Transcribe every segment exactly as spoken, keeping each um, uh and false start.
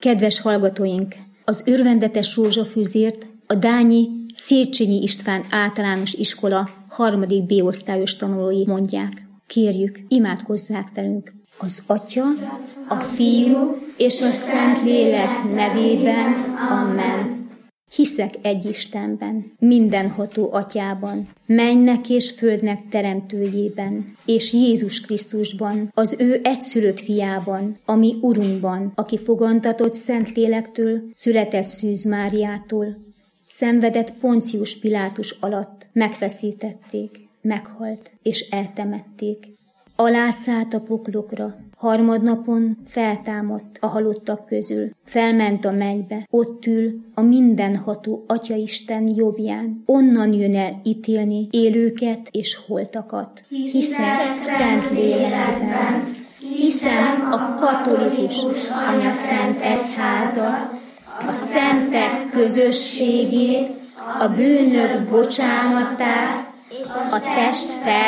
Kedves hallgatóink, az örvendetes rózsafűzért a dányi Széchenyi István általános iskola harmadik B-osztályos tanulói mondják. Kérjük, imádkozzák velünk. Az Atya, a Fiú és a Szentlélek nevében. Amen. Hiszek egy Istenben, mindenható Atyában, mennek és földnek teremtőjében, és Jézus Krisztusban, az ő egyszülött fiában, ami Urunkban, aki fogantatott Szentlélektől, született Szűz Máriától, szenvedett Poncius Pilátus alatt, megfeszítették, meghalt és eltemették. Alászállt a poklokra, harmadnapon feltámadt a halottak közül, felment a mennybe, ott ül a mindenható Atyaisten jobbján, onnan jön el ítélni élőket és holtakat. Hiszek Szentlélekben, hiszem a katolikus anyaszent egyházat, a szentek közösségét, a bűnök bocsánatát, a test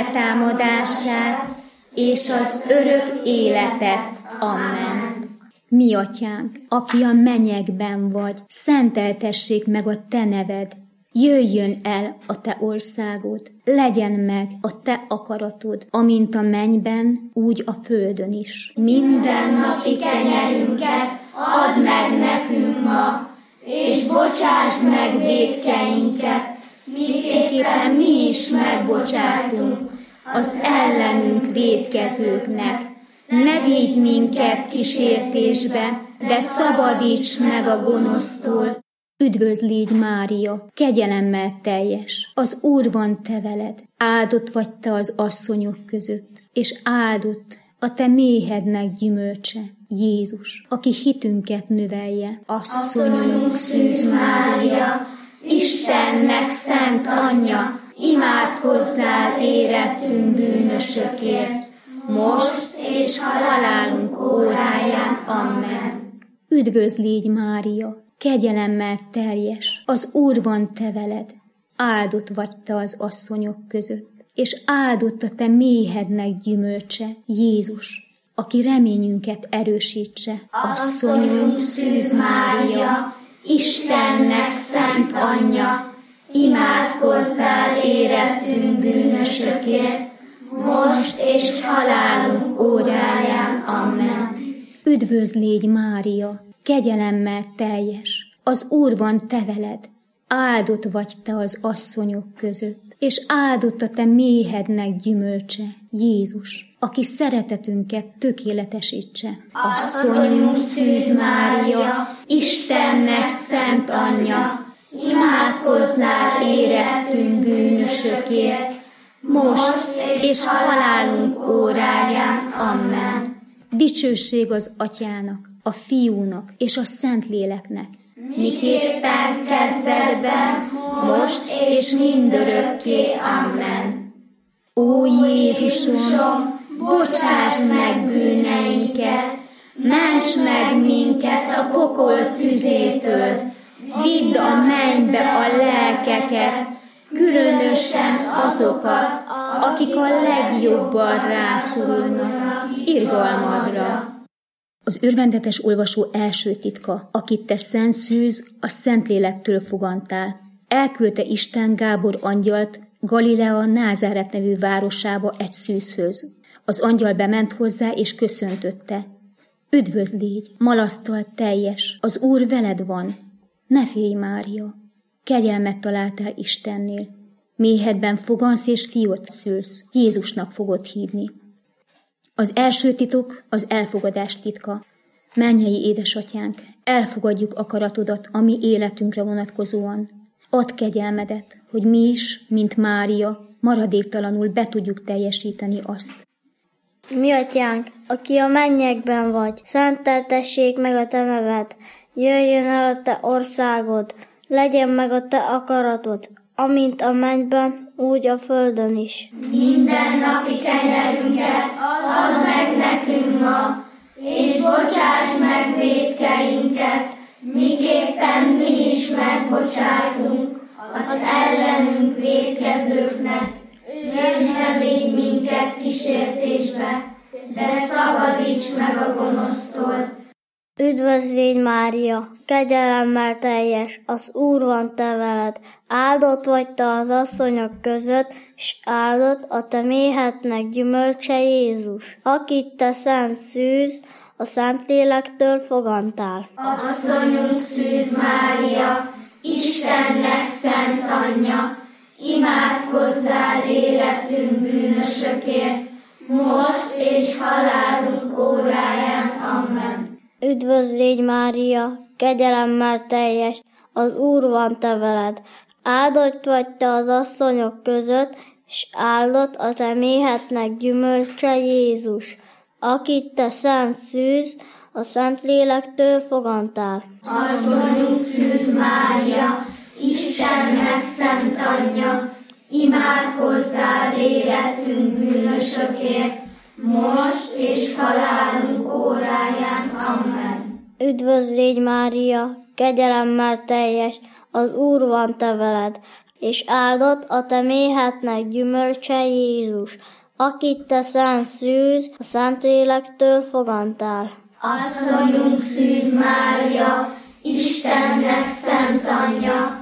feltámadását, és az örök életet. Amen. Mi Atyánk, aki a mennyekben vagy, szenteltessék meg a te neved, jöjjön el a te országod, legyen meg a te akaratod, amint a mennyben, úgy a földön is. Minden napi kenyerünket add meg nekünk ma, és bocsásd meg vétkeinket, miképpen mi is megbocsátunk az ellenünk vétkezőknek. Ne vigy minket kísértésbe, de szabadíts meg a gonosztól. Üdvözl légy, Mária, kegyelemmel teljes, az Úr van te veled, áldott vagy te az asszonyok között, és áldott a te méhednek gyümölcse, Jézus, aki hitünket növelje. Asszonyunk Szűz Mária, Istennek szent anyja, imádkozzál érettünk bűnösökért, most és halálunk óráján. Amen. Üdvözl légy, Mária, kegyelemmel teljes, az Úr van te veled, áldott vagy te az asszonyok között, és áldott a te méhednek gyümölcse, Jézus, aki reményünket erősítse. Asszonyunk Szűz Mária, Istennek szent anyja, imádkozzál érettünk bűnösökért, most és halálunk óráján. Amen. Üdvözl légy, Mária, kegyelemmel teljes, az Úr van te veled, áldott vagy te az asszonyok között, és áldott a te méhednek gyümölcse, Jézus, aki szeretetünket tökéletesítse. Asszonyunk Szűz Mária, Istennek szent anyja, imádkozzál érettünk bűnösökért, most és halálunk óráján. Amen. Dicsőség az Atyának, a Fiúnak és a Szentléleknek, miképpen kezdetben, most és mindörökké. Amen. Ó Jézusom, bocsásd meg bűneinket, ments meg minket a pokol tüzétől, vidd a mennybe a lelkeket, különösen azokat, akik a legjobban rászorulnak irgalmadra. Az örvendetes olvasó első titka, akit te Szent Szűz, a Szentlélektől fogantál. Elküldte Isten Gábor angyalt Galilea Názáret nevű városába egy szűzhöz. Az angyal bement hozzá és köszöntötte. Üdvözl légy, malasztal teljes, az Úr veled van. Ne félj, Mária, kegyelmet találtál Istennél. Méhedben fogansz és fiút szülsz, Jézusnak fogod hívni. Az első titok az elfogadás titka. Mennyei édesatyánk, elfogadjuk akaratodat a mi életünkre vonatkozóan. Add kegyelmedet, hogy mi is, mint Mária, maradéktalanul be tudjuk teljesíteni azt. Mi Atyánk, aki a mennyekben vagy, szenteltessék meg a te neved, jöjjön el a te országod, legyen meg a te akaratod, amint a mennyben, úgy a földön is. Minden napi kenyerünket add meg nekünk ma, és bocsáss meg vétkeinket, miképpen mi is megbocsátunk az ellenünk vétkezőknek, és ne vigy minket kísértésbe, de szabadíts meg a gonosztól. Üdvözl légy, Mária, kegyelemmel teljes, az Úr van te veled, áldott vagy te az asszonyok között, s áldott a te méhednek gyümölcse Jézus, akit te szent szűz, a Szentlélektől fogantál. Asszonyunk szűz Mária, Istennek szent anyja, imádkozzál életünk bűnösökért, most és halálunk óráján. Amen. Üdvözl légy, Mária, kegyelemmel teljes, az Úr van te veled, áldott vagy te az asszonyok között, s áldott a te méhednek gyümölcse Jézus, akit te szent szűz, a Szentlélektől fogantál. Asszonyunk szűz Mária, Istennek szent anyja, imádkozzál életünk bűnösökért, most és halálunk óráján. Amen. Üdvözl légy, Mária, kegyelemmel teljes, az Úr van te veled, és áldott a te méhednek gyümölcse Jézus, akit te szent szűz, a Szentlélektől fogantál. Asszonyunk szűz Mária, Istennek szent anyja,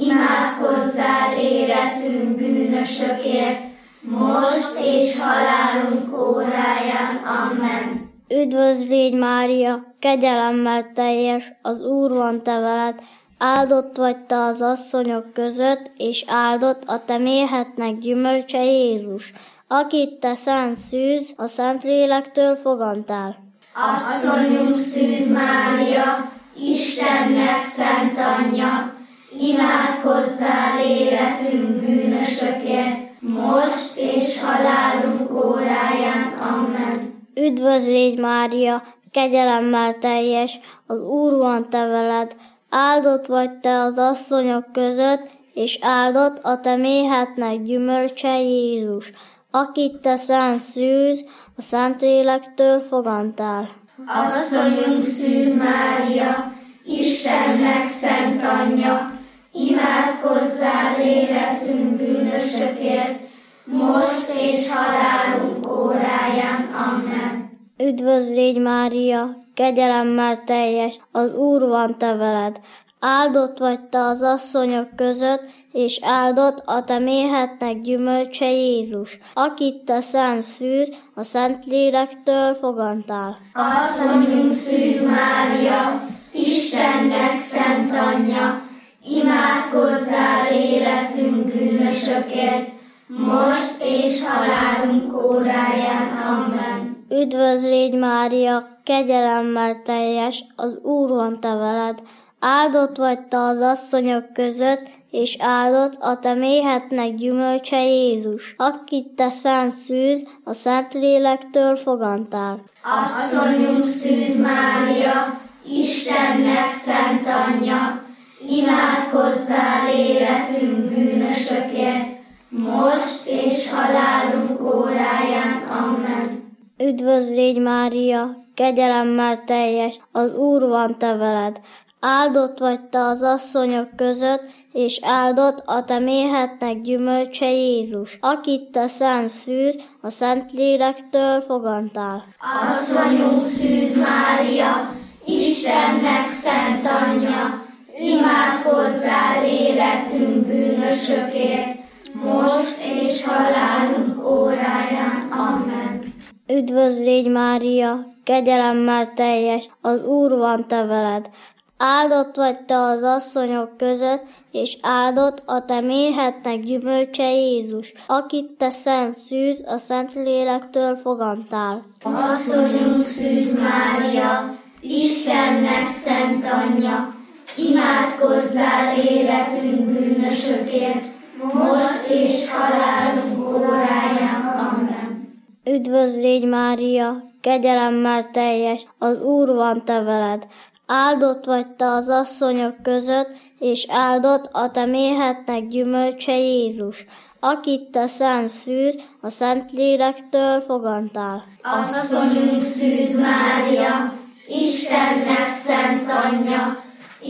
imádkozzál életünk bűnösökért, most és halálunk óráján. Amen. Üdvözl légy, Mária, kegyelemmel teljes, az Úr van te veled, áldott vagy te az asszonyok között, és áldott a te méhednek gyümölcse Jézus, akit te szent szűz, a Szentlélektől fogantál. Asszonyunk szűz Mária, Istennek szent anyja, imádkozzál életünk bűnösökért, most és halálunk óráján. Amen. Üdvözl légy, Mária, kegyelemmel teljes, az Úr van te veled, áldott vagy te az asszonyok között, és áldott a te méhednek gyümölcse Jézus, akit te szent szűz, a Szentlélektől fogantál. Asszonyunk szűz Mária, Istennek szent anyja, imádkozzál életünk bűnösökért, most és halálunk óráján. Amen. Üdvözl légy, Mária, kegyelemmel teljes, az Úr van te veled, áldott vagy te az asszonyok között, és áldott a te méhednek gyümölcse Jézus, akit te szent szűz, a Szentlélektől fogantál. Asszonyunk szűz Mária, Istennek szent anyja, imádkozzál életünk bűnösökért, most és halálunk óráján. Amen. Üdvözl légy, Mária, kegyelemmel teljes, az Úr van te veled, áldott vagy te az asszonyok között, és áldott a te méhednek gyümölcse Jézus, akit te szent szűz, a Szentlélektől fogantál. Asszonyunk szűz Mária, Istennek szent anyja, imádkozzál életünk bűnösökért, most és halálunk óráján. Amen. Üdvözl légy, Mária, kegyelemmel teljes, az Úr van te veled, áldott vagy te az asszonyok között, és áldott a te méhednek gyümölcse Jézus, akit te szent szűz, a Szentlélektől fogantál. Asszonyunk szűz Mária, Istennek szent anyja, imádkozzál életünk bűnösökért, most és halálunk óráján. Amen. Üdvözl légy, Mária, kegyelemmel teljes, az Úr van te veled, áldott vagy te az asszonyok között, és áldott a te méhednek gyümölcse Jézus, akit te szent szűz, a Szentlélektől fogantál. Asszonyunk szűz Mária, Istennek szent anyja, imádkozzál életünk bűnösökért, most és halálunk óráján. Amen. Üdvözl légy, Mária, kegyelemmel teljes, az Úr van te veled, áldott vagy te az asszonyok között, és áldott a te méhednek gyümölcse Jézus, akit te szent szűz, a Szentlélektől fogantál. Asszonyunk szűz Mária, Istennek szent anyja,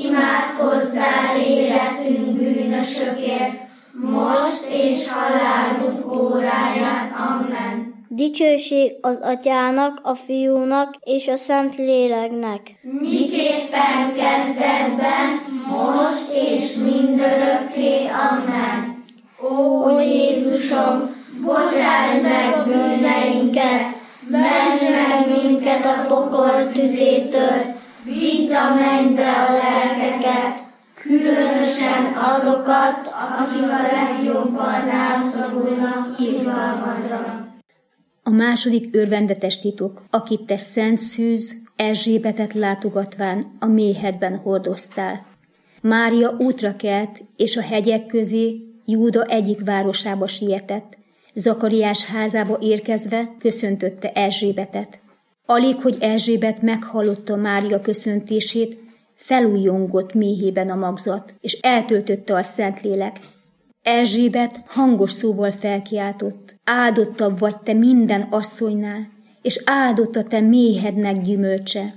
imádkozzál életünk bűnösökért, most és halálunk óráján. Amen. Dicsőség az Atyának, a Fiúnak és a Szentléleknek. Miképpen kezdetben, most és mindörökké. Amen. Ó Jézusom, bocsáss meg bűneinket, ments meg minket a pokol tüzétől, vidd a mennybe a lelkeket, különösen azokat, akik a legjobban rászorulnak irgalmadra. A második örvendetes titok, akit te szent szűz, Erzsébetet látogatván a méhedben hordoztál. Mária útra kelt, és a hegyek közé Júda egyik városába sietett. Zakariás házába érkezve köszöntötte Erzsébetet. Alig, hogy Erzsébet meghallotta Mária köszöntését, felújjongott méhében a magzat, és eltöltötte a Szentlélek. Erzsébet hangos szóval felkiáltott: áldottabb vagy te minden asszonynál, és áldott a te méhednek gyümölcse.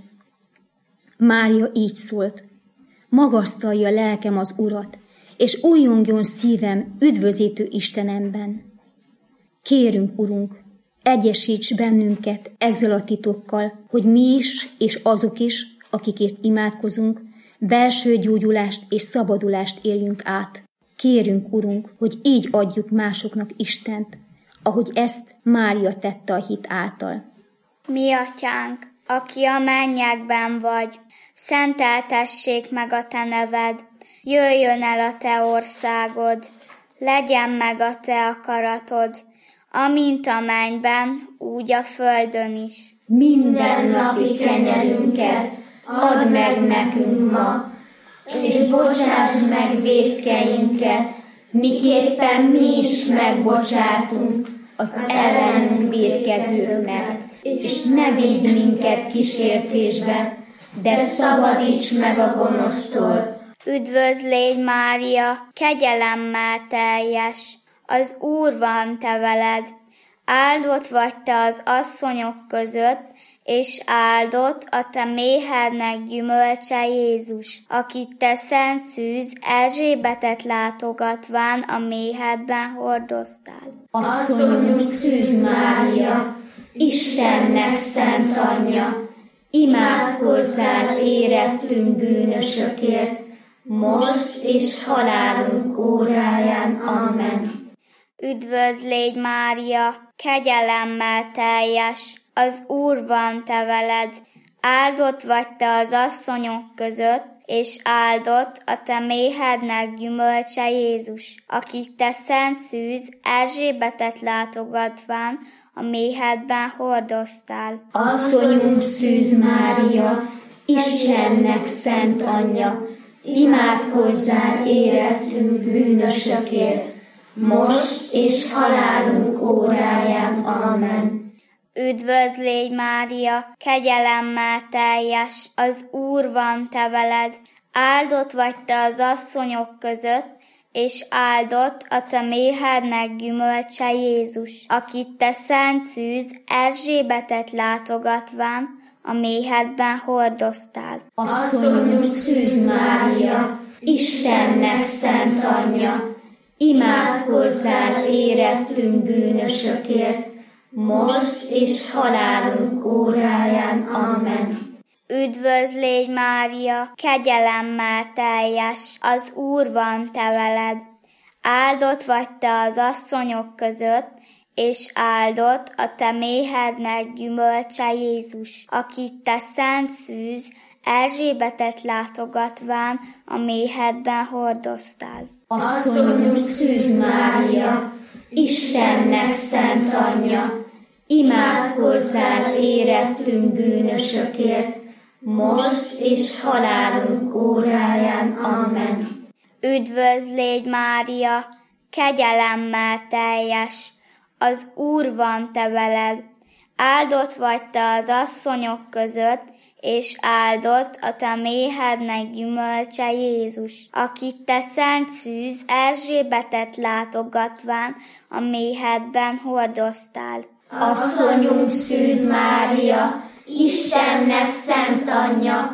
Mária így szólt: magasztalja lelkem az Urat, és újjongjon szívem üdvözítő Istenemben. Kérünk, Urunk, egyesíts bennünket ezzel a titokkal, hogy mi is, és azok is, akikért imádkozunk, belső gyógyulást és szabadulást éljünk át. Kérünk, Urunk, hogy így adjuk másoknak Istent, ahogy ezt Mária tette a hit által. Mi Atyánk, aki a mennyekben vagy, szenteltessék meg a te neved, jöjjön el a te országod, legyen meg a te akaratod, amint a mennyben, úgy a földön is. Minden napi kenyerünket add meg nekünk ma, és bocsáss meg vétkeinket, miképpen mi is megbocsátunk az ellenünk vétkezőknek, és ne vigy minket kísértésbe, de szabadíts meg a gonosztól. Üdvözl légy, Mária, kegyelemmel teljes, az Úr van te veled, áldott vagy te az asszonyok között, és áldott a te méhednek gyümölcse Jézus, akit te szent szűz Erzsébetet látogatván a méhedben hordoztál. Asszonyunk Szűz Mária, Istennek szent anyja, imádkozzál érettünk bűnösökért, most és halálunk óráján. Amen. Üdvözl légy, Mária, kegyelemmel teljes, az Úr van te veled, áldott vagy te az asszonyok között, és áldott a te méhednek gyümölcse Jézus, akit te szent szűz Erzsébetet látogatván a méhedben hordoztál. Asszonyunk Szűz Mária, Istennek szent anyja, imádkozzál érettünk bűnösökért, most és halálunk óráján. Amen. Üdvözl légy, Mária, kegyelemmel teljes, az Úr van te veled, áldott vagy te az asszonyok között, és áldott a te méhednek gyümölcse Jézus, akit te szent szűz Erzsébetet látogatván a méhedben hordoztál. Asszonyunk Szűz Mária, Istennek szent anyja, imádkozzál érettünk bűnösökért, most és halálunk óráján. Amen. Üdvözl légy, Mária, kegyelemmel teljes, az Úr van te veled, áldott vagy te az asszonyok között, és áldott a te méhednek gyümölcse Jézus, akit te szent szűz Erzsébetet látogatván a méhedben hordoztál. Asszonyunk Szűz Mária, Istennek szent anyja, imádkozzál érettünk bűnösökért, most és halálunk óráján. Amen. Üdvözl légy, Mária, kegyelemmel teljes, az Úr van te veled, áldott vagy te az asszonyok között, és áldott a te méhednek gyümölcse Jézus, akit te szent szűz Erzsébetet látogatván a méhedben hordoztál. Asszonyunk Szűz Mária, Istennek szent anyja,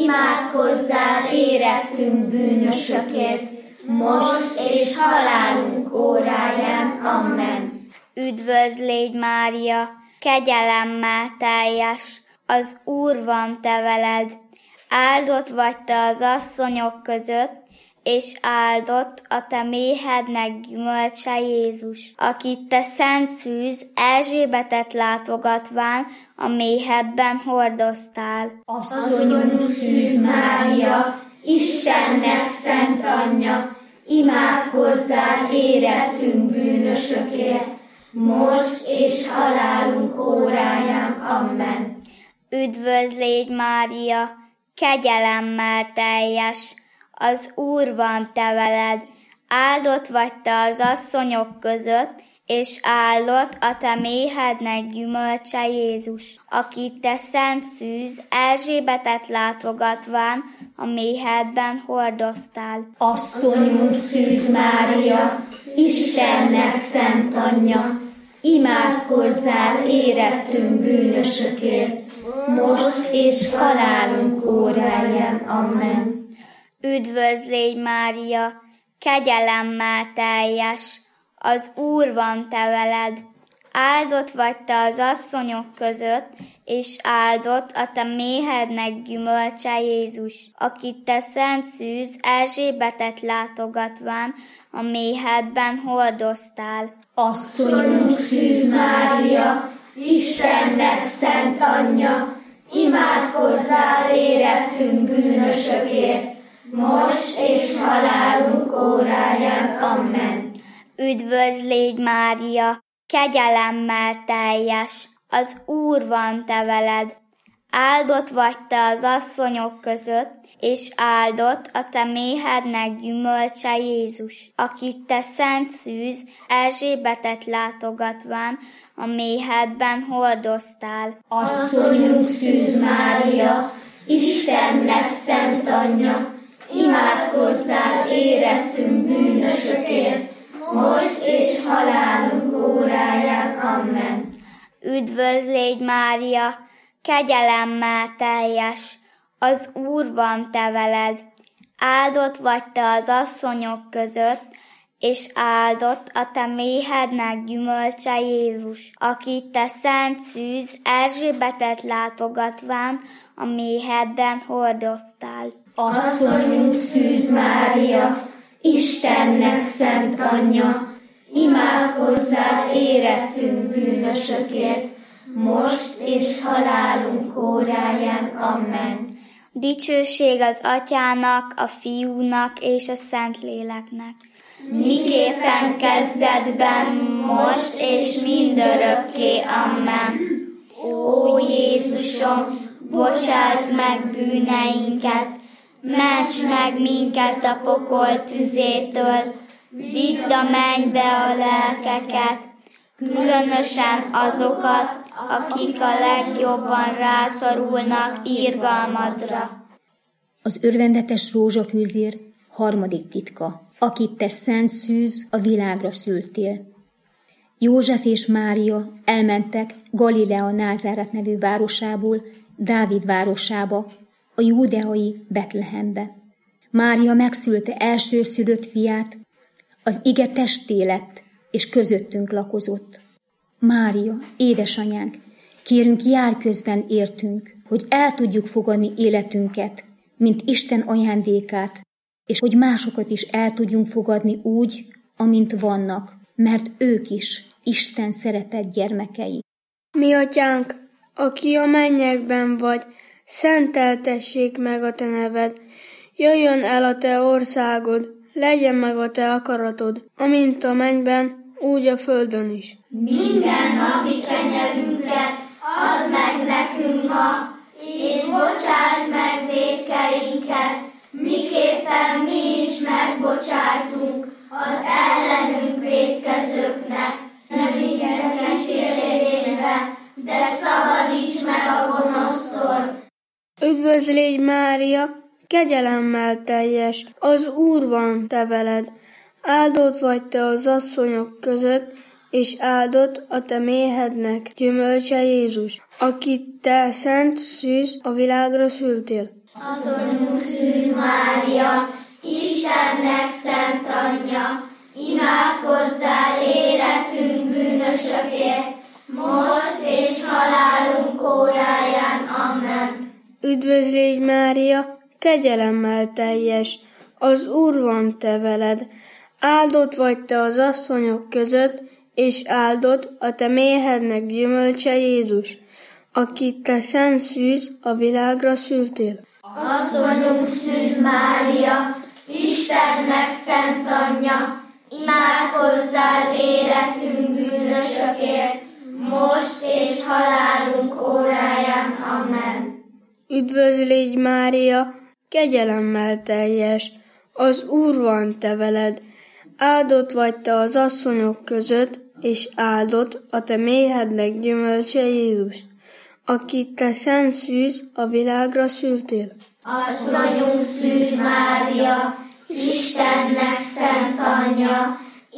imádkozzál érettünk bűnösökért, most és halálunk óráján. Amen. Üdvözl légy Mária, kegyelemmel teljes, az Úr van te veled. Áldott vagy te az asszonyok között, és áldott a te méhednek gyümölcse Jézus, akit te szent szűz Erzsébetet látogatván a méhedben hordoztál. Asszonyunk szűz Mária, Istennek szent anyja, imádkozzál érettünk bűnösökért, most és halálunk óráján. Amen. Üdvözl légy Mária, kegyelemmel teljes, az Úr van te veled, áldott vagy te az asszonyok között, és áldott a te méhednek gyümölcse Jézus, akit te szent szűz Erzsébetet látogatván a méhedben hordoztál. Asszonyunk szűz Mária, Istennek szent anyja, imádkozzál érettünk bűnösökért, most és halálunk óráján. Amen. Üdvözl légy Mária, kegyelemmel teljes, az Úr van te veled, áldott vagy te az asszonyok között, és áldott a te méhednek gyümölcse Jézus, akit te szent szűz Erzsébetet látogatván a méhedben hordoztál. Asszonyunk szűz Mária, Istennek szent anyja, imádkozzál érettünk bűnösökért, most és halálunk óráján. Amen. Üdvözl légy Mária, kegyelemmel teljes, az Úr van te veled, áldott vagy te az asszonyok között, és áldott a te méhednek gyümölcse Jézus, akit te szent szűz Erzsébetet látogatván a méhedben hordoztál. Asszonyunk szűz Mária, Istennek szent anyja, imádkozzál érettünk bűnösökért, most és halálunk óráján. Amen. Üdvözl légy Mária, kegyelemmel teljes, az Úr van te veled, áldott vagy te az asszonyok között, és áldott a te méhednek gyümölcse Jézus, akit te szent szűz Erzsébetet látogatván a méhedben hordoztál. Asszonyunk szűz Mária, Istennek szent anyja, imádkozzál érettünk bűnösökért, most és halálunk óráján. Amen. Dicsőség az Atyának, a Fiúnak és a Szentléleknek. Miképpen kezdetben, most és mindörökké. Amen. Ó Jézusom, bocsásd meg bűneinket, ments meg minket a pokol tüzétől, vidd a mennybe a lelkeket, különösen azokat, akik a legjobban rászorulnak irgalmadra. Az örvendetes rózsafűzér harmadik titka, akit te szent szűz a világra szültél. József és Mária elmentek Galilea Názáret nevű városából Dávid városába, a júdeai Betlehembe. Mária megszülte elsőszülött fiát, az ige testé lett, és közöttünk lakozott. Mária, édesanyánk, kérünk, járj közben értünk, hogy el tudjuk fogadni életünket, mint Isten ajándékát, és hogy másokat is el tudjunk fogadni úgy, amint vannak, mert ők is Isten szeretett gyermekei. Mi atyánk, aki a mennyekben vagy, szenteltessék meg a te neved, jöjjön el a te országod, legyen meg a te akaratod, amint a mennyben, úgy a földön is. Minden napi kenyerünket add meg nekünk ma, és bocsáss meg vétkeinket, miképpen mi is megbocsájtunk az ellenünk vétkezőknek. Ne minket kísértésbe, de szabadíts meg a gonosztól. Üdvözl légy Mária, kegyelemmel teljes, az Úr van te veled, áldott vagy te az asszonyok között, és áldott a te méhednek gyümölcse Jézus, akit te szent szűz a világra szültél. Asszonyunk szűz Mária, Istennek szent anyja, imádkozzál életünk bűnösökért, bűnösökért, most és halálunk óráján. Amen. Üdvözl légy, Mária, kegyelemmel teljes, az Úr van te veled. Áldott vagy te az asszonyok között, és áldott a te méhednek gyümölcse Jézus, akit te szent szűz a világra szültél. Asszonyunk Szűz Mária, Istennek szent anyja, imádkozzál érettünk bűnösökért, most és halálunk óráján. Amen. Üdvözl légy, Mária, kegyelemmel teljes, az Úr van te veled. Áldott vagy te az asszonyok között, és áldott a te méhednek gyümölcse Jézus, akit te szent szűz a világra szültél. Asszonyunk Szűz Mária, Istennek szent anyja,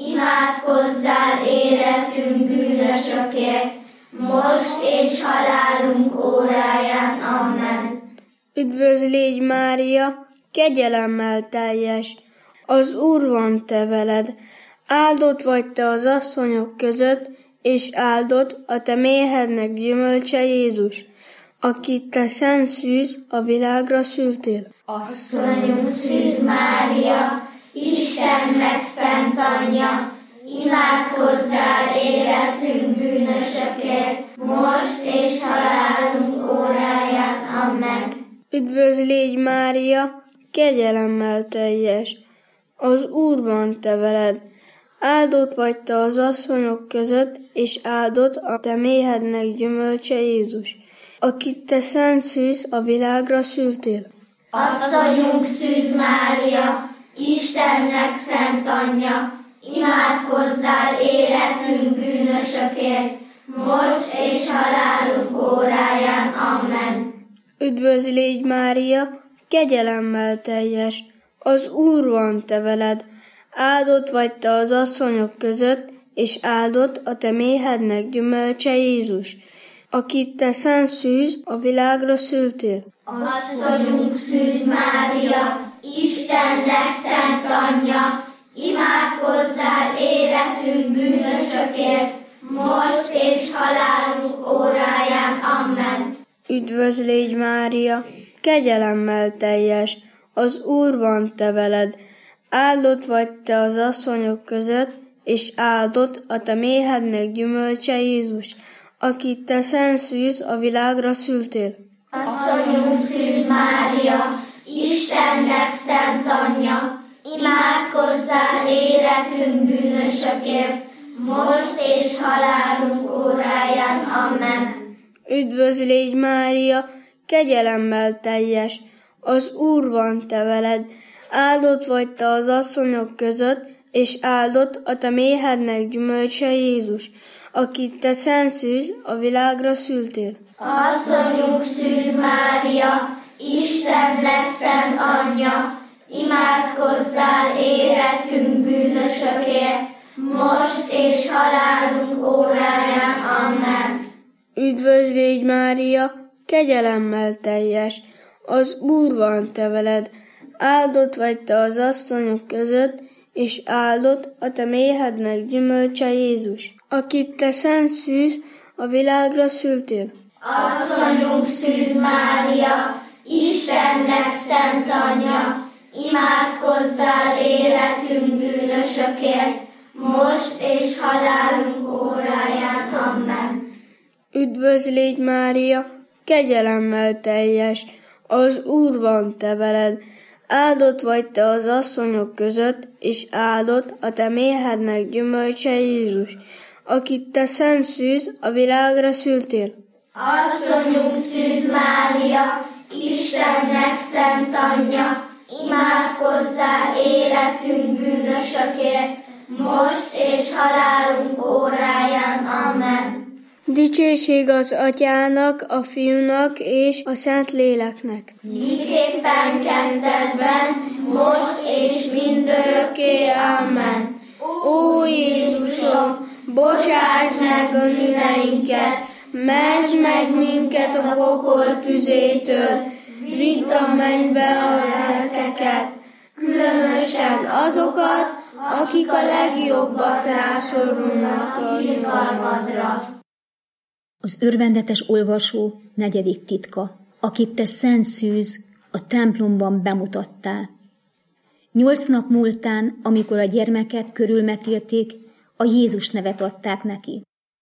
imádkozzál érettünk bűnösökért, most és halálunk óráján. Amen. Üdvözl légy, Mária, kegyelemmel teljes, az Úr van te veled. Áldott vagy te az asszonyok között, és áldott a te méhednek gyümölcse Jézus, akit te szent szűz a világra szültél. Asszonyunk Szűz Mária, Istennek szent anyja, imádkozzál érettünk bűnösökért, most és halálunk óráján. Amen. Üdvözl légy, Mária, kegyelemmel teljes, az Úr van te veled. Áldott vagy te az asszonyok között, és áldott a te méhednek gyümölcse Jézus, akit te szent szűz a világra szültél. Asszonyunk Szűz Mária, Istennek szent anyja, imádkozzál érettünk bűnösökért, most és halálunk óráján. Amen. Üdvözl légy, Mária, kegyelemmel teljes, az Úr van te veled. Áldott vagy te az asszonyok között, és áldott a te méhednek gyümölcse Jézus, akit te szent szűz a világra szültél. Asszonyunk Szűz Mária, Istennek szent anyja, imádkozzál érettünk bűnösökért, most és halálunk óráján. Amen. Üdvözl légy, Mária, kegyelemmel teljes, az Úr van te veled. Áldott vagy te az asszonyok között, és áldott a te méhednek gyümölcse Jézus, akit te szent szűz a világra szültél. Asszonyunk Szűz Mária, Istennek szent anyja, imádkozzál érettünk bűnösökért, most és halálunk óráján. Amen. Üdvözl légy, Mária, kegyelemmel teljes, az Úr van te veled. Áldott vagy te az asszonyok között, és áldott a te méhednek gyümölcse Jézus, akit te szent szűz a világra szültél. Asszonyunk Szűz Mária, Istennek szent anyja, imádkozzál érettünk bűnösökért, most és halálunk óráján. Amen. Üdvözl légy, Mária, kegyelemmel teljes, az Úr van te veled. Áldott vagy te az asszonyok között, és áldott a te méhednek gyümölcse Jézus, akit te szent szűz a világra szültél. Asszonyunk Szűz Mária, Istennek szent anyja, imádkozzál érettünk bűnösökért, most és halálunk óráján. Amen. Üdvözl légy, Mária, kegyelemmel teljes, az Úr van te veled. Áldott vagy te az asszonyok között, és áldott a te méhednek gyümölcse Jézus, akit te szent szűz a világra szültél. Asszonyunk Szűz Mária, Istennek szent anyja, imádkozzál érettünk bűnösökért, most és halálunk óráján. Amen. Dicsőség az Atyának, a Fiúnak és a Szentléleknek. Miképpen kezdetben, most és mindörökké. Amen. Ó Jézusom, bocsáss meg a bűneinket, mentsd meg minket a pokol tüzétől, vidd a mennybe a lelkeket, különösen azokat, akik a legjobbak rászorulnak a irgalmadra. Az örvendetes olvasó negyedik titka, akit te szent szűz a templomban bemutattál. Nyolc nap múltán, amikor a gyermeket körülmetélték, a Jézus nevet adták neki.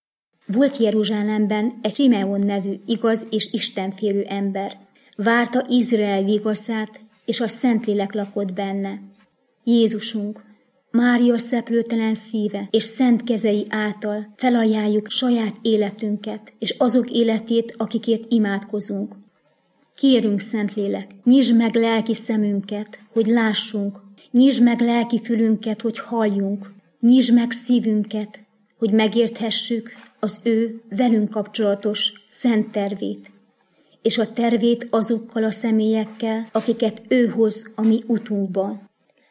Volt Jeruzsálemben egy Simeon nevű igaz és istenfélő ember. Várta Izrael vigaszát, és a Szentlélek lakott benne. Jézusunk, Mária szeplőtelen szíve és szent kezei által felajánljuk saját életünket, és azok életét, akikért imádkozunk. Kérünk, Szentlélek, nyisd meg lelki szemünket, hogy lássunk, nyisd meg lelki fülünket, hogy halljunk, nyisd meg szívünket, hogy megérthessük az ő velünk kapcsolatos szent tervét, és a tervét azokkal a személyekkel, akiket ő hoz a mi utunkban.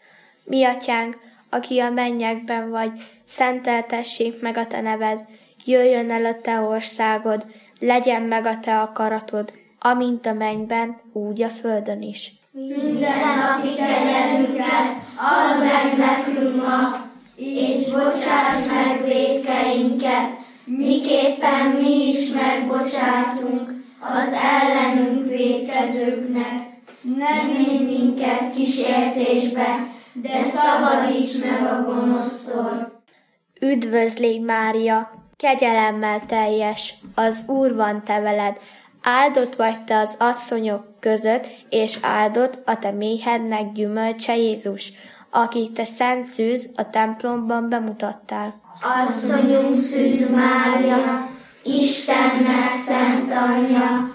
Mi atyánk, aki a mennyekben vagy, szenteltessék meg a te neved, jöjjön el a te országod, legyen meg a te akaratod, amint a mennyben, úgy a földön is. Minden napi kenyerünket add meg nekünk ma, és bocsáss meg vétkeinket, miképpen mi is megbocsátunk az ellenünk vétkezőknek. Ne vigy minket kísértésbe, de szabadíts meg a gonosztól. Üdvözlégy, Mária, kegyelemmel teljes, az Úr van te veled, áldott vagy te az asszonyok között, és áldott a te méhednek gyümölcse Jézus, akit te szent szűz a templomban bemutattál. Asszonyunk Szűz Mária, Istennek szent anyja,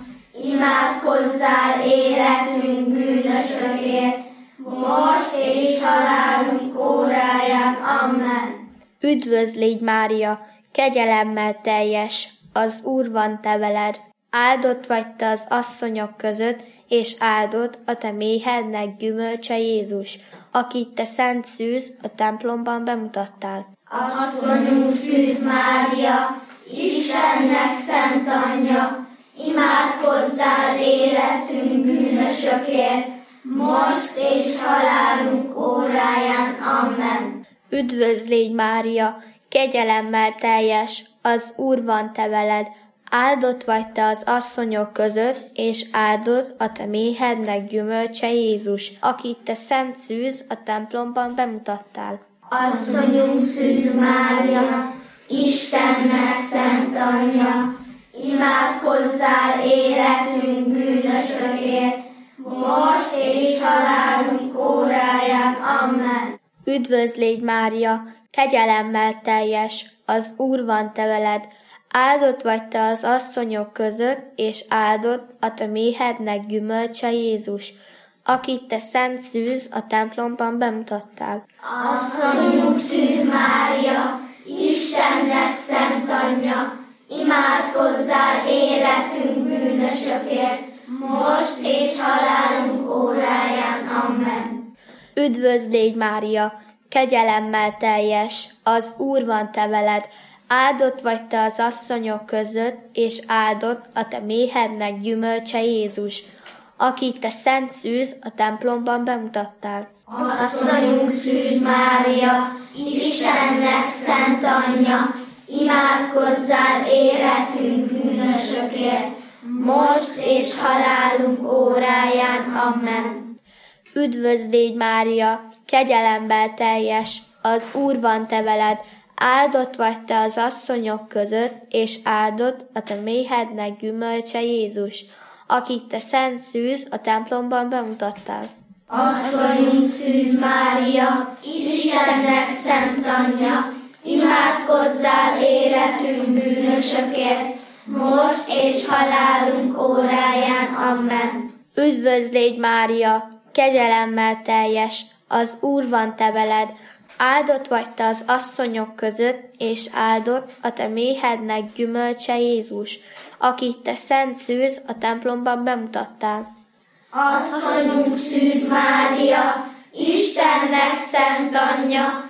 imádkozzál életünk bűnösökért, most és halálunk óráján. Amen. Üdvözlégy, Mária, kegyelemmel teljes, az Úr van te veled, áldott vagy te az asszonyok között, és áldott a te méhednek gyümölcse Jézus, akit te szent szűz a templomban bemutattál. Asszonyunk Szűz Mária, Istennek szent anyja, imádkozzál életünk bűnösökért, most és halálunk óráján. Amen. Üdvözlégy, Mária, kegyelemmel teljes, az Úr van te veled, áldott vagy te az asszonyok között, és áldott a te méhednek gyümölcse Jézus, akit te szent szűz a templomban bemutattál. Asszonyunk Szűz Mária, Istennek szent anyja, imádkozzál életünk bűnösökért, most és halálunk óráján. Amen. Üdvözlégy, Mária, kegyelemmel teljes, az Úr van te veled, áldott vagy te az asszonyok között, és áldott a te méhednek gyümölcse Jézus, akit te szent szűz a templomban bemutattál. Asszonyunk Szűz Mária, Istennek szent anyja, imádkozzál életünk bűnösökért, most és halálunk óráján. Amen. Üdvözlégy, Mária, kegyelemmel teljes, az Úr van te veled, áldott vagy te az asszonyok között, és áldott a te méhednek gyümölcse Jézus, akit te szent szűz a templomban bemutattál. Asszonyunk Szűz Mária, Istennek szent anyja, imádkozzál életünk bűnösökért, most és halálunk óráján. Amen. Üdvözlégy, Mária, kegyelemmel teljes, az Úr van te veled, áldott vagy te az asszonyok között, és áldott a te méhednek gyümölcse Jézus, akit te szent szűz a templomban bemutattál. Asszonyunk Szűz Mária, Istennek szent anyja, imádkozzál életünk bűnösökért, most és halálunk óráján. Amen. Üdvözlégy, Mária, kegyelemmel teljes, az Úr van te veled, áldott vagy te az asszonyok között, és áldott a te méhednek gyümölcse Jézus, akit te szent szűz a templomban bemutattál. Asszonyunk Szűz Mária, Istennek szent anyja,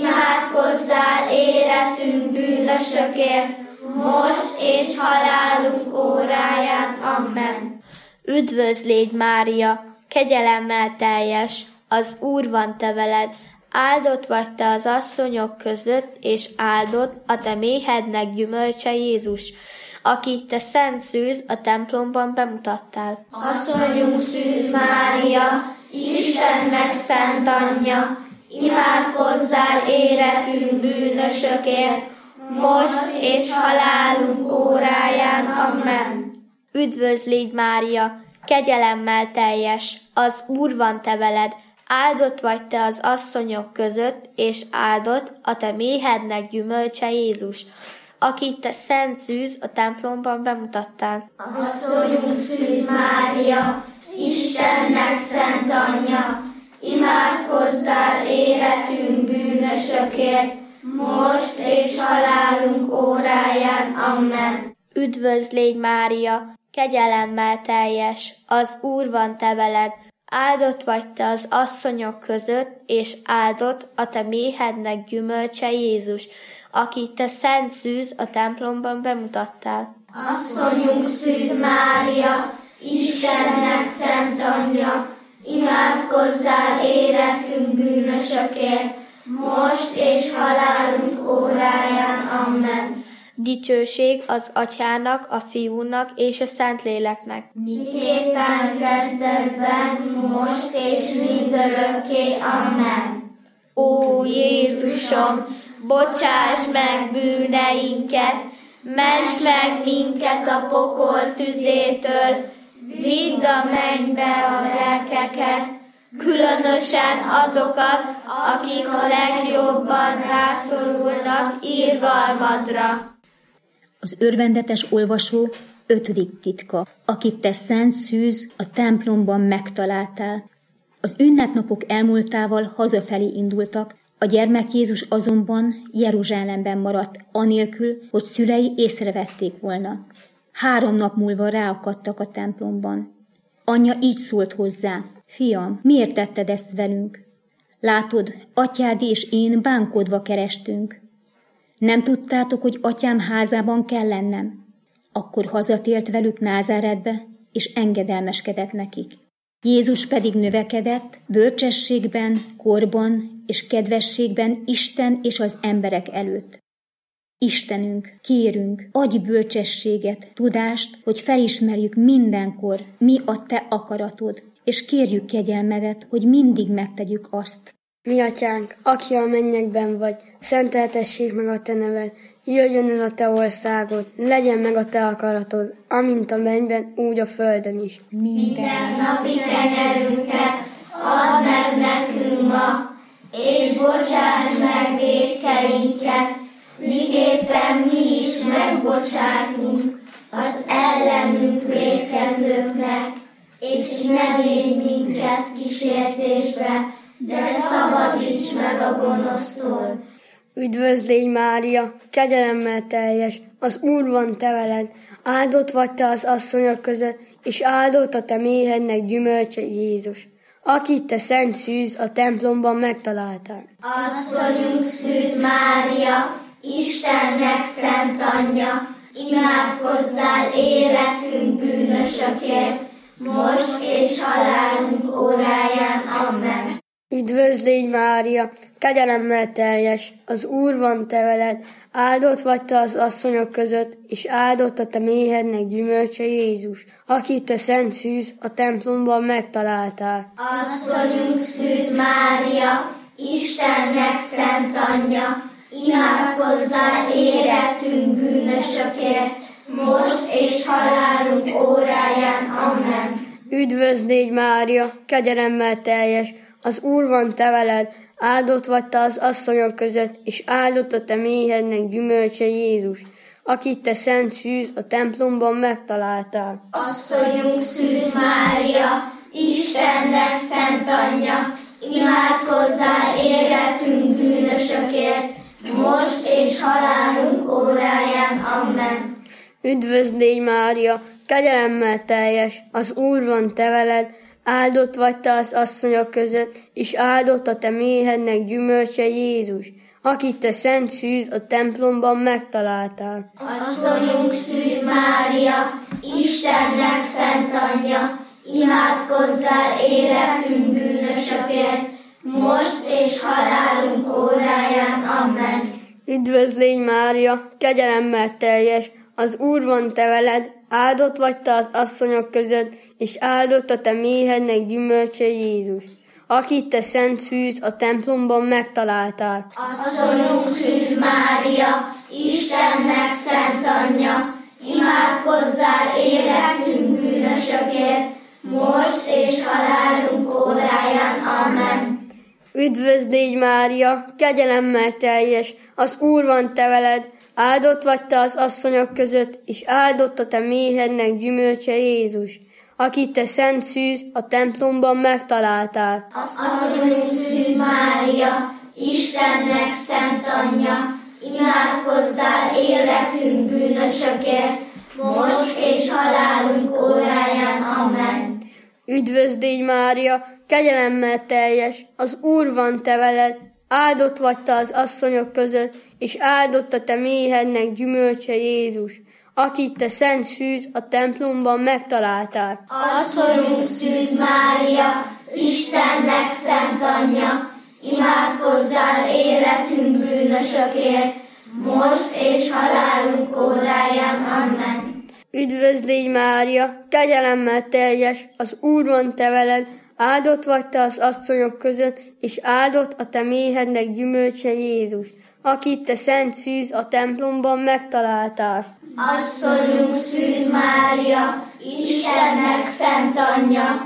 imádkozzál életünk bűnösökért, most és halálunk óráján. Amen. Üdvözlégy, Mária, kegyelemmel teljes, az Úr van te veled, áldott vagy te az asszonyok között, és áldott a te méhednek gyümölcse Jézus, akit te szent szűz a templomban bemutattál. Asszonyunk Szűz Mária, Istennek szent anyja, imádkozzál éretünk bűnösökért, most és halálunk óráján. Amen. Üdvözl légy Mária, kegyelemmel teljes, az Úr van te veled, áldott vagy te az asszonyok között, és áldott a te méhednek gyümölcse Jézus, akit te szent szűz a templomban bemutattál. Asszonyunk Szűz Mária, Istennek szent anyja, imádkozzál éretünk bűnösökért, most és halálunk óráján. Amen. Üdvözl légy Mária, kegyelemmel teljes, az Úr van te veled, áldott vagy te az asszonyok között, és áldott a te méhednek gyümölcse Jézus, akit te szent szűz a templomban bemutattál. Asszonyunk Szűz Mária, Istennek szent anyja, imádkozzál éretünk bűnösökért, most és halálunk óráján. Amen. Dicsőség az Atyának, a Fiúnak és a Szentléleknek. Miképpen kezdetben, most és mindörökké. Amen. Ó Jézusom, bocsáss meg bűneinket, ments meg minket a pokol tüzétől, vidd a mennybe a lelkeket, különösen azokat, akik a legjobban rászorulnak irgalmadra. Az örvendetes olvasó ötödik titka, akit te szent szűz a templomban megtaláltál. Az ünnepnapok elmúltával hazafelé indultak, a gyermek Jézus azonban Jeruzsálemben maradt, anélkül, hogy szülei észrevették volna. Három nap múlva ráakadtak a templomban. Anyja így szólt hozzá: fiam, miért tetted ezt velünk? Látod, atyád és én bánkodva kerestünk. Nem tudtátok, hogy atyám házában kell lennem? Akkor hazatért velük Názáretbe, és engedelmeskedett nekik. Jézus pedig növekedett bölcsességben, korban és kedvességben Isten és az emberek előtt. Istenünk, kérünk, adj bölcsességet, tudást, hogy felismerjük mindenkor, mi a te akaratod, és kérjük kegyelmedet, hogy mindig megtegyük azt. Mi atyánk, aki a mennyekben vagy, szenteltessék meg a te neved, jöjjön el a te országod, legyen meg a te akaratod, amint a mennyben, úgy a földön is. Minden napi kenyerünket add meg nekünk ma, és bocsáss meg vétkeinket, miképpen mi is megbocsátunk az ellenünk vétkezőknek, és ne védj minket kísértésbe, de szabadíts meg a gonosztól. Üdvözl légy Mária, kegyelemmel teljes, az Úr van te veled, áldott vagy te az asszonyok között, és áldott a te méhednek gyümölcse Jézus, akit te szent szűz a templomban megtaláltál. Asszonyunk Szűz Mária, Istennek szent anyja, imádkozzál éretünk bűnösökért, most és halálunk óráján. Amen. Üdvözl légy Mária, kegyelemmel teljes, az Úr van te veled, áldott vagy te az asszonyok között, és áldott a te méhednek gyümölcse Jézus, akit te szent szűz a templomban megtaláltál. Asszonyunk Szűz Mária, Istennek szent anyja, imádkozzál éretünk bűnösökért, most és halálunk óráján. Amen. Üdvözl légy Mária, kegyelemmel teljes, az Úr van te veled, áldott vagy te az asszonyok között, és áldott a te méhednek gyümölcse Jézus, akit te szent szűz a templomban megtaláltál. Asszonyunk Szűz Mária, Istennek szent anyja, imádkozzál éretünk bűnösökért, most és halálunk óráján. Amen. Üdvözl légy Mária, kegyelemmel teljes, az Úr van te veled, áldott vagy te az asszonyok között, és áldott a te méhednek gyümölcse Jézus, akit te szent szűz a templomban megtaláltál. Asszonyunk Szűz Mária, Istennek szent anyja, imádkozzál éretünk bűnösökért, halálunk óráján. Amen. Üdvözl légy Mária, kegyelemmel teljes, az Úr van te veled, áldott vagy te az asszonyok között, és áldott a te méhednek gyümölcse Jézus, akit te szent szűz a templomban megtaláltál. Asszonyunk szűz Mária, Istennek szent anyja, imádkozzál érettünk bűnösökért, most és halálunk óráján. Amen. Üdvözl légy Mária, kegyelemmel teljes, az Úr van te veled, áldott vagy te az asszonyok között, és áldott a te méhednek gyümölcse Jézus, akit te szent szűz a templomban megtaláltál. Asszonyunk szűz Mária, Istennek szent anyja, imádkozzál érettünk bűnösökért, most és halálunk óráján. Amen. Üdvözl légy Mária, kegyelemmel teljes, az Úr van te veled, áldott vagy te az asszonyok között, és áldott a te méhednek gyümölcse Jézus, akit te szent szűz a templomban megtaláltál. Asszonyunk szűz Mária, Istennek szent anyja, imádkozzál érettünk bűnösökért, most és halálunk óráján. Amen. Üdvözl légy Mária, kegyelemmel teljes, az Úr van te veled, áldott vagy te az asszonyok között, és áldott a te méhednek gyümölcse Jézus, akit te szent szűz a templomban megtaláltál. Asszonyunk szűz Mária, Istennek szent anyja,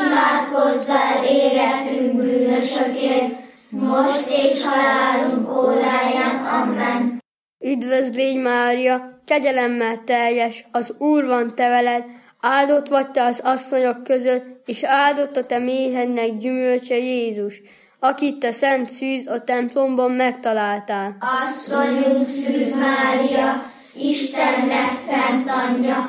imádkozzál érettünk bűnösökért, most és halálunk óráján. Amen. Üdvözl légy Mária, kegyelemmel teljes, az Úr van te veled, áldott vagy te az asszonyok között, és áldott a te méhednek gyümölcse Jézus, akit te szent szűz a templomban megtaláltál. Asszonyunk szűz Mária, Istennek szent anyja,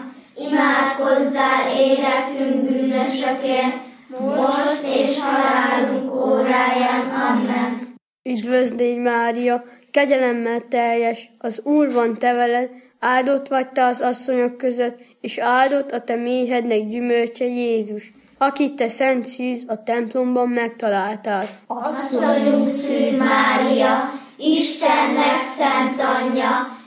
imádkozzál érettünk bűnösökért, most és halálunk óráján. Amen. Üdvözl légy Mária, kegyelemmel teljes, az Úr van te veled, áldott vagy te az asszonyok között, és áldott a te méhednek gyümölcse Jézus, akit te szent szűz a templomban megtaláltál. Asszonyunk szűz Mária, Istennek szent anyja,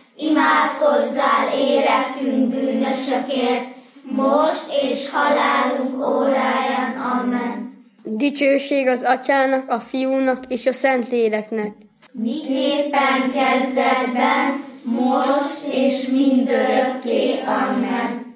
imádkozzál érettünk bűnösökért, most és halálunk óráján. Amen. Dicsőség az Atyának, a Fiúnak és a Szentléleknek. Miképpen kezdetben, most és mindörökké. Amen.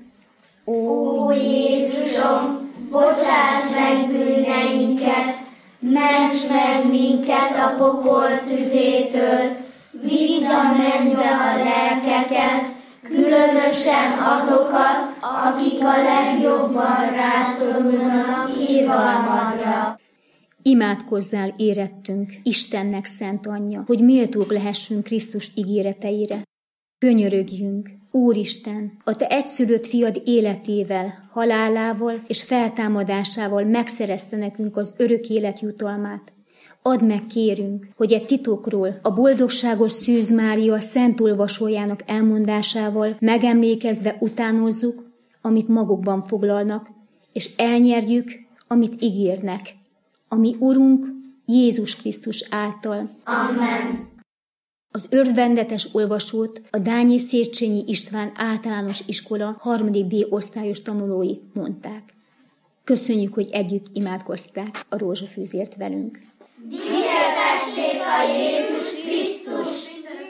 Ó Jézusom, bocsáss meg bűneinket, ments meg minket a pokol tüzétől, vidd a mennybe a lelkeket, különösen azokat, akik a legjobban rászorulnak irgalmadra. Imádkozzál érettünk, Istennek szent anyja, hogy méltók lehessünk Krisztus ígéreteire. Könyörögjünk, Úristen, a te egyszülött fiad életével, halálával és feltámadásával megszerezte nekünk az örök élet jutalmát. Add meg, kérünk, hogy egy titokról, a boldogságos Szűz Mária szent olvasójának elmondásával megemlékezve utánozzuk, amit magukban foglalnak, és elnyerjük, amit ígérnek, ami Urunk Jézus Krisztus által. Amen. Az örvendetes olvasót a Dányi Széchenyi István Általános Iskola harmadik B osztályos tanulói mondták. Köszönjük, hogy együtt imádkozták a rózsafűzért velünk. Dicsértessék a Jézus Krisztus!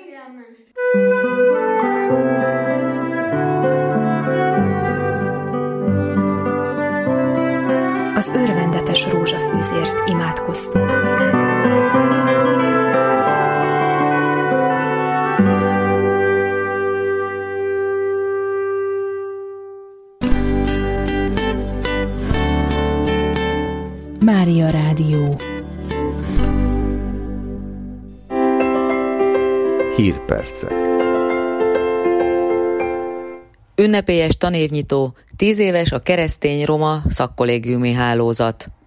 Az örvendetes rózsafűzért imádkoztunk. Mária Rádió. Hírpercek. Ünnepélyes tanévnyitó, tíz éves a keresztény roma szakkollégiumi hálózat.